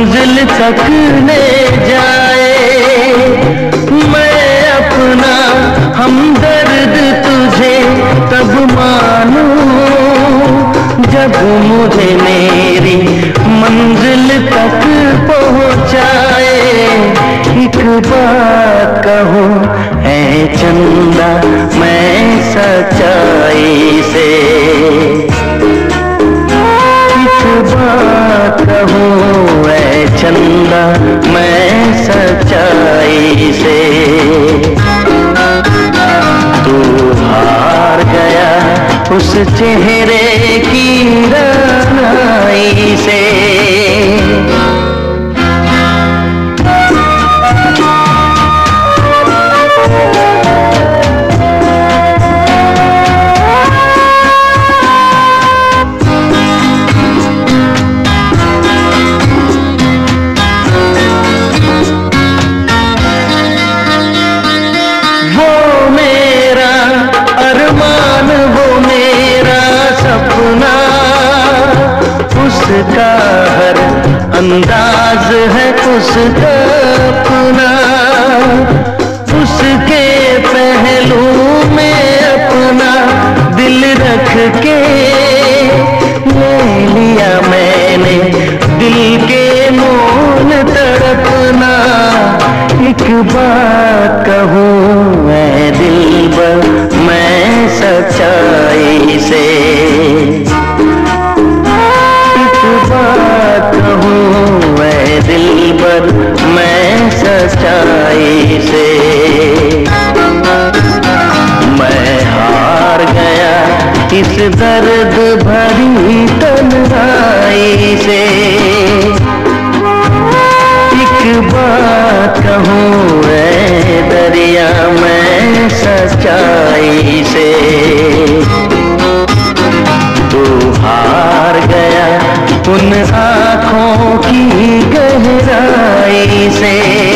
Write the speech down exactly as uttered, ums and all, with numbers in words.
मंजिल तक ले जाए। मैं अपना हमदर्द तुझे तब मानूं जब मुझे मेरी मंजिल तक पहुंचाए। एक बात कहूँ ऐ चंदा मैं सच्चाई से, एक बात कहूँ ऐ चंदा मैं सच्चाई से। तू हार गया उस चेहरे की रानाई से। उसका हर अंदाज है उसका अपना, उसके पहलू में अपना दिल रख के ले लिया मैंने दिल के मोल तड़पना। एक बात कहूँ ऐ दिलबर मैं सच्चाई से, दिलबर मैं सच्चाई से। मैं हार गया इस दर्द भरी तन्हाई से। एक बात कहूँ ऐ दरिया मैं सच्चाई से। तू हार गया उन आँखों की गहराई से।